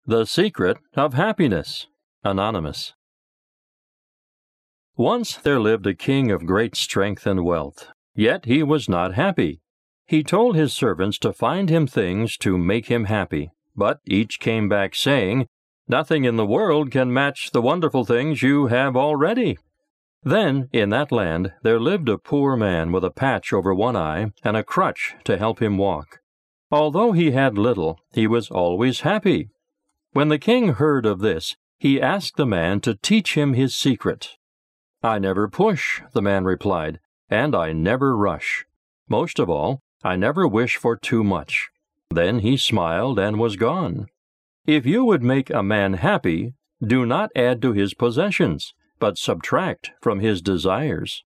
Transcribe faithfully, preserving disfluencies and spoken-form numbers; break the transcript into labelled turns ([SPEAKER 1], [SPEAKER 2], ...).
[SPEAKER 1] The Secret of Happiness. Anonymous. Once there lived a king of great strength and wealth, yet he was not happy. He told his servants to find him things to make him happy, but each came back saying, "Nothing in the world can match the wonderful things you have already." Then, in that land, there lived a poor man with a patch over one eye and a crutch to help him walk. Although he had little, he was always happy. When the king heard of this, he asked the man to teach him his secret. "I never push," the man replied, "and I never rush. Most of all, I never wish for too much." Then he smiled and was gone. If you would make a man happy, do not add to his possessions, but subtract from his desires.